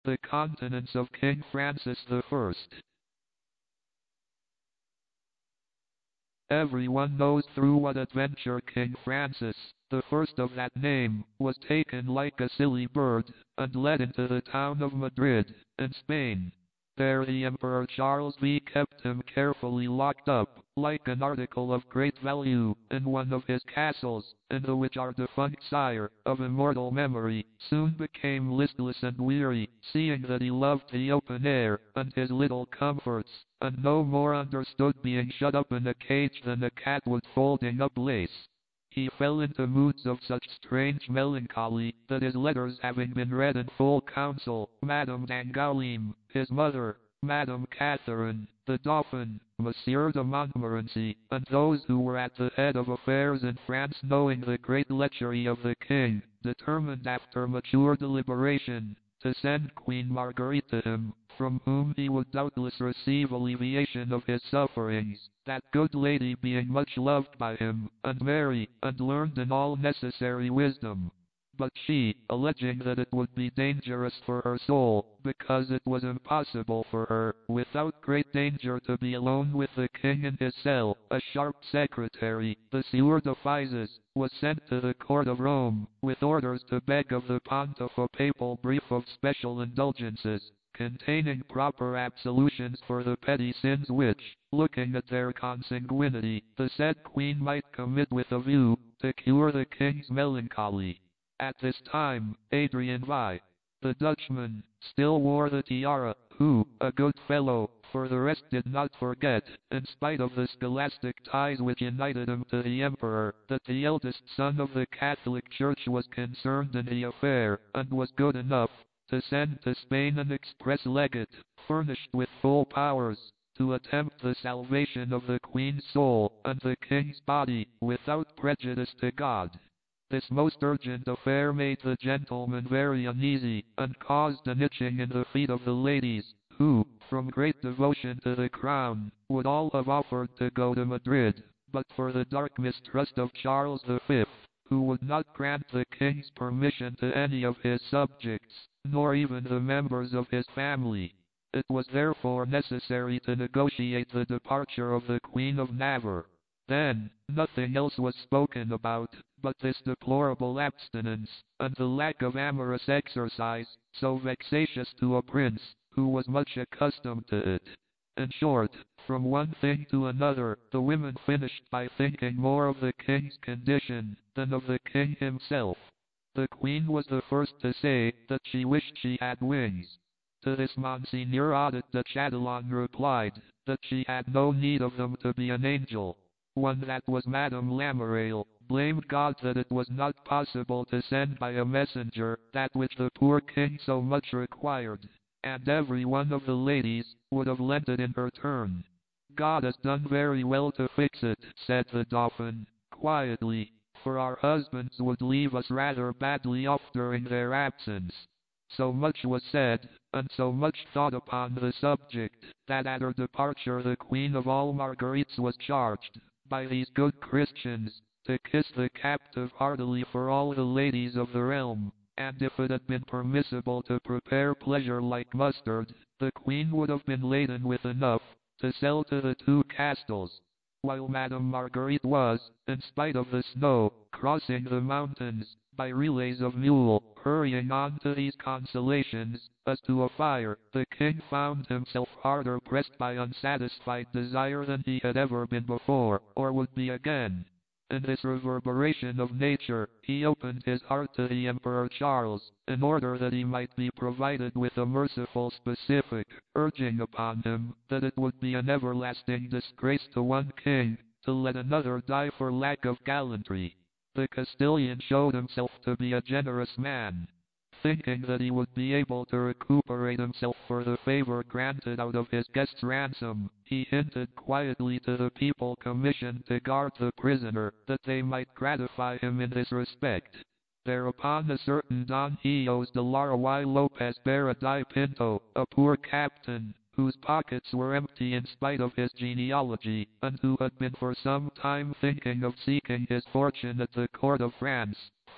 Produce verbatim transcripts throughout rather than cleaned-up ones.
The Countenance of King Francis the First. Everyone knows through what adventure King Francis, the first of that name, was taken like a silly bird, and led into the town of Madrid, in Spain. There the Emperor Charles the First kept him carefully locked up, like an article of great value, in one of his castles, in the which our defunct sire, of immortal memory, soon became listless and weary, seeing that he loved the open air, and his little comforts, and no more understood being shut up in a cage than a cat would folding up lace. He fell into moods of such strange melancholy, that his letters having been read in full council, Madame d'Angoulême, his mother, Madame Catherine, the Dauphin, Monsieur de Montmorency, and those who were at the head of affairs in France, knowing the great lechery of the king, determined after mature deliberation, to send Queen Marguerite to him, from whom he would doubtless receive alleviation of his sufferings, that good lady being much loved by him, and merry, and learned in all necessary wisdom. But she, alleging that it would be dangerous for her soul, because it was impossible for her, without great danger, to be alone with the king in his cell, a sharp secretary, the Sieur de Fizes, was sent to the court of Rome, with orders to beg of the pontiff a papal brief of special indulgences, containing proper absolutions for the petty sins which, looking at their consanguinity, the said queen might commit with a view to cure the king's melancholy. At this time, Adrian V, the Dutchman, still wore the tiara, who, a good fellow, for the rest did not forget, in spite of the scholastic ties which united him to the emperor, that the eldest son of the Catholic Church was concerned in the affair, and was good enough to send to Spain an express legate, furnished with full powers, to attempt the salvation of the queen's soul, and the king's body, without prejudice to God. This most urgent affair made the gentleman very uneasy, and caused an itching in the feet of the ladies, who, from great devotion to the crown, would all have offered to go to Madrid, but for the dark mistrust of Charles the Fifth, who would not grant the king's permission to any of his subjects, nor even the members of his family. It was therefore necessary to negotiate the departure of the Queen of Navarre. Then, nothing else was spoken about, but this deplorable abstinence, and the lack of amorous exercise, so vexatious to a prince, who was much accustomed to it. In short, from one thing to another, the women finished by thinking more of the king's condition, than of the king himself. The queen was the first to say, that she wished she had wings. To this Monseigneur Audet de Chatillon replied, that she had no need of them to be an angel. One that was Madame Lamourelle, blamed God that it was not possible to send by a messenger that which the poor king so much required, and every one of the ladies would have lent it in her turn. God has done very well to fix it, said the Dauphin, quietly, for our husbands would leave us rather badly off during their absence. So much was said, and so much thought upon the subject, that at her departure the Queen of all Marguerites was charged, by these good Christians, to kiss the captive heartily for all the ladies of the realm, and if it had been permissible to prepare pleasure like mustard, the Queen would have been laden with enough to sell to the two castles, while Madame Marguerite was, in spite of the snow, crossing the mountains, by relays of mule, hurrying on to these consolations. As to a fire, the king found himself harder pressed by unsatisfied desire than he had ever been before, or would be again. In this reverberation of nature, he opened his heart to the Emperor Charles, in order that he might be provided with a merciful specific, urging upon him, that it would be an everlasting disgrace to one king, to let another die for lack of gallantry. The Castilian showed himself to be a generous man. Thinking that he would be able to recuperate himself for the favor granted out of his guest's ransom, he hinted quietly to the people commissioned to guard the prisoner, that they might gratify him in this respect. Thereupon a certain Don Hios de Lara y Lopez Berra di Pinto, a poor captain, whose pockets were empty in spite of his genealogy, and who had been for some time thinking of seeking his fortune at the court of France,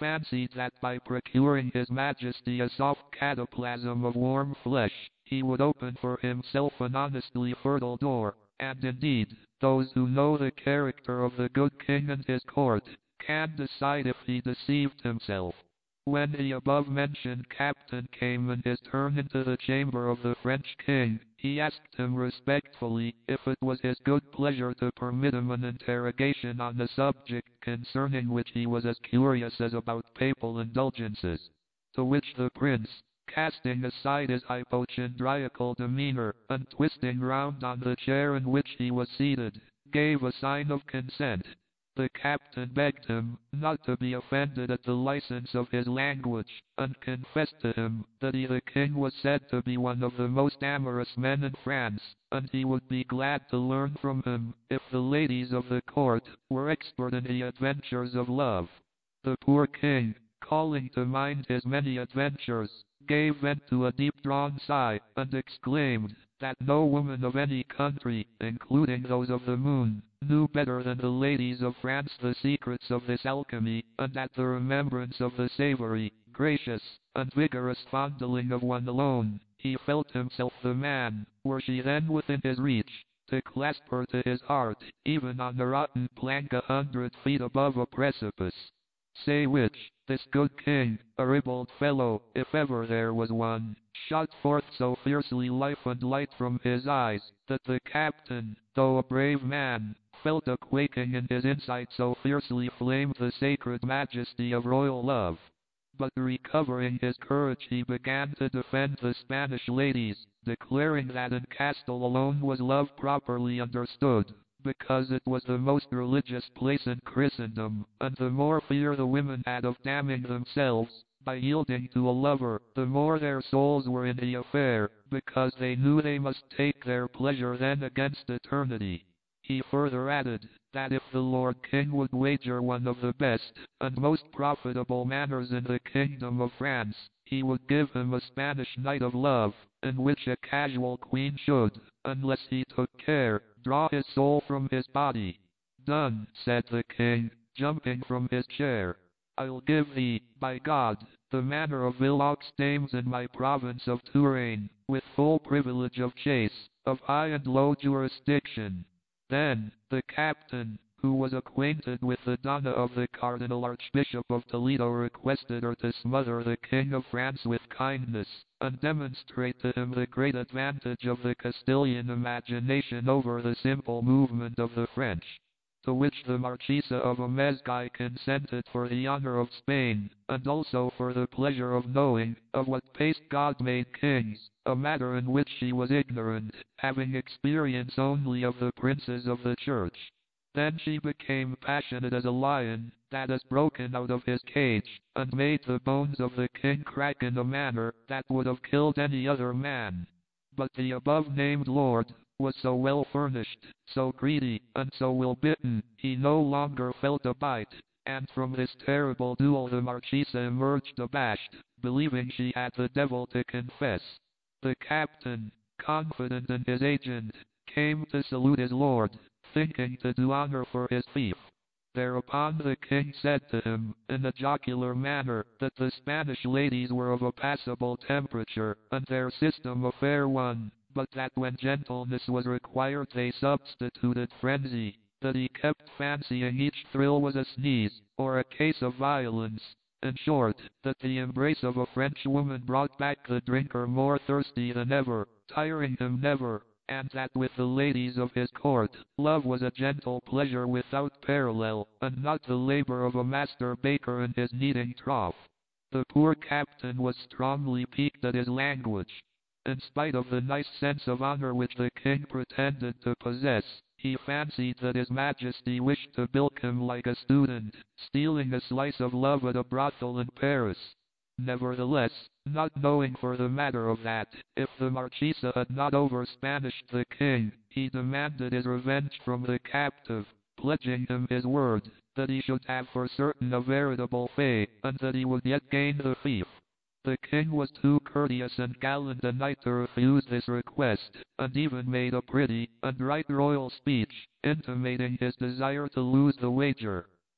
fancied that by procuring his majesty a soft cataplasm of warm flesh, he would open for himself an honestly fertile door, and indeed, those who know the character of the good king and his court, can decide if he deceived himself. When the above-mentioned captain came in his turn into the chamber of the French king, he asked him respectfully if it was his good pleasure to permit him an interrogation on the subject concerning which he was as curious as about papal indulgences. To which the prince, casting aside his hypochondriacal demeanor, and twisting round on the chair in which he was seated, gave a sign of consent. The captain begged him not to be offended at the license of his language, and confessed to him that he the king was said to be one of the most amorous men in France, and he would be glad to learn from him if the ladies of the court were expert in the adventures of love. The poor king, calling to mind his many adventures, gave vent to a deep-drawn sigh, and exclaimed that no woman of any country, including those of the moon, knew better than the ladies of France the secrets of this alchemy, and at the remembrance of the savory, gracious, and vigorous fondling of one alone, he felt himself the man, were she then within his reach, to clasp her to his heart, even on the rotten plank a hundred feet above a precipice. Say which, this good king, a ribald fellow, if ever there was one, shot forth so fiercely life and light from his eyes, that the captain, though a brave man, felt a quaking in his inside, so fiercely flamed the sacred majesty of royal love. But recovering his courage, he began to defend the Spanish ladies, declaring that in Castile alone was love properly understood, because it was the most religious place in Christendom, and the more fear the women had of damning themselves by yielding to a lover, the more their souls were in the affair, because they knew they must take their pleasure then against eternity. He further added, that if the Lord King would wager one of the best and most profitable manors in the kingdom of France, he would give him a Spanish night of love, in which a casual queen should, unless he took care, draw his soul from his body. Done, said the king, jumping from his chair. I'll give thee, by God, the manor of Villaux-Staines in my province of Touraine, with full privilege of chase, of high and low jurisdiction. Then, the captain, who was acquainted with the donna of the Cardinal Archbishop of Toledo, requested her to smother the King of France with kindness, and demonstrate to him the great advantage of the Castilian imagination over the simple movement of the French. To which the Marchesa of Amezgui consented for the honor of Spain, and also for the pleasure of knowing of what paste God made kings, a matter in which she was ignorant, having experience only of the princes of the church. Then she became passionate as a lion that has broken out of his cage, and made the bones of the king crack in a manner that would have killed any other man. But the above-named lord was so well furnished, so greedy, and so well-bitten, he no longer felt a bite, and from this terrible duel the Marchesa emerged abashed, believing she had the devil to confess. The captain, confident in his agent, came to salute his lord, thinking to do honor for his fief. Thereupon the king said to him, in a jocular manner, that the Spanish ladies were of a passable temperature, and their system a fair one, but that when gentleness was required they substituted frenzy, that he kept fancying each thrill was a sneeze, or a case of violence. In short, that the embrace of a Frenchwoman brought back the drinker more thirsty than ever, tiring him never, and that with the ladies of his court, love was a gentle pleasure without parallel, and not the labor of a master baker in his kneading trough. The poor captain was strongly piqued at his language. In spite of the nice sense of honor which the king pretended to possess, he fancied that his majesty wished to bilk him like a student, stealing a slice of love at a brothel in Paris. Nevertheless, not knowing for the matter of that, if the Marchesa had not over-Spanished the king, he demanded his revenge from the captive, pledging him his word, that he should have for certain a veritable fay, and that he would yet gain the fief. The king was too courteous and gallant a knight to refuse this request, and even made a pretty and right royal speech, intimating his desire to lose the wager.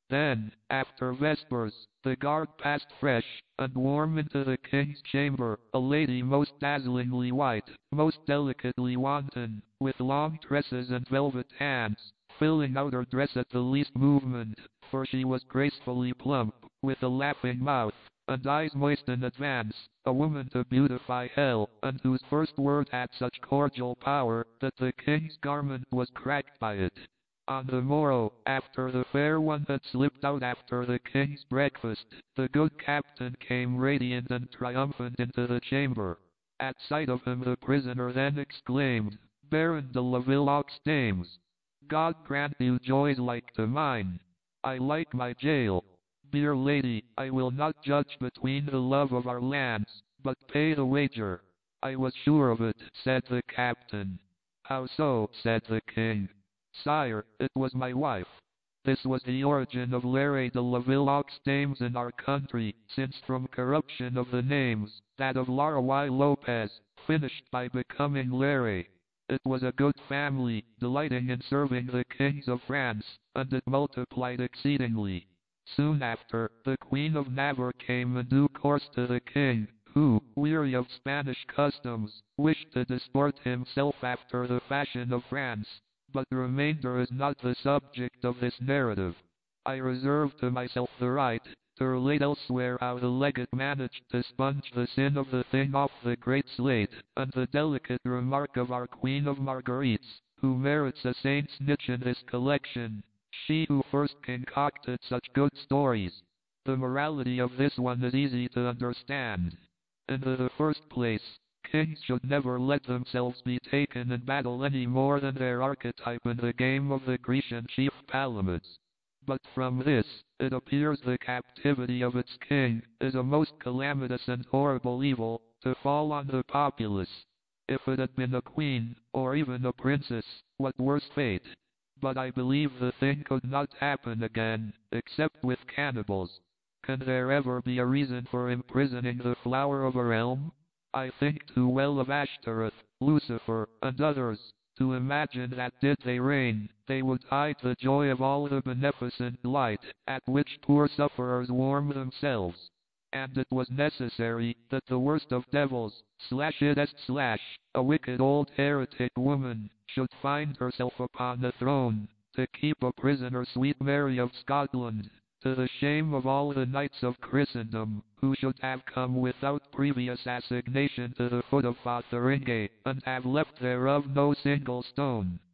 Then, after vespers, the guard passed fresh and warm into the king's chamber, a lady most dazzlingly white, most delicately wanton, with long tresses and velvet hands, filling out her dress at the least movement, for she was gracefully plump, with a laughing mouth, and eyes moist in advance, a woman to beautify hell, and whose first word had such cordial power, that the king's garment was cracked by it. On the morrow, after the fair one had slipped out after the king's breakfast, the good captain came radiant and triumphant into the chamber. At sight of him the prisoner then exclaimed, "Baron de la Villaux-Staines, God grant you joys like to mine. I like my jail. Dear lady, I will not judge between the love of our lands, but pay the wager." "I was sure of it," said the captain. "How so?" said the king. "Sire, it was my wife." This was the origin of Larrey de la Villaux-Staines in our country, since from corruption of the names, that of Lara y Lopez, finished by becoming Larrey. It was a good family, delighting in serving the kings of France, and it multiplied exceedingly. Soon after, the Queen of Navarre came in due course to the king, who, weary of Spanish customs, wished to disport himself after the fashion of France. But the remainder is not the subject of this narrative. I reserve to myself the right to relate elsewhere how the legate managed to sponge the sin of the thing off the great slate, and the delicate remark of our Queen of Marguerites, who merits a saint's niche in this collection, she who first concocted such good stories. The morality of this one is easy to understand. In the first place, kings should never let themselves be taken in battle any more than their archetype in the game of the Grecian chief Palamedes. But from this, it appears the captivity of its king is a most calamitous and horrible evil to fall on the populace. If it had been a queen, or even a princess, what worse fate? But I believe the thing could not happen again, except with cannibals. Can there ever be a reason for imprisoning the flower of a realm? I think too well of Ashtoreth, Lucifer, and others, to imagine that did they reign, they would hide the joy of all the beneficent light, at which poor sufferers warm themselves. And it was necessary that the worst of devils, slash it est slash, a wicked old heretic woman, should find herself upon the throne, to keep a prisoner sweet Mary of Scotland, to the shame of all the knights of Christendom, who should have come without previous assignation to the foot of Fotheringay, and have left thereof no single stone.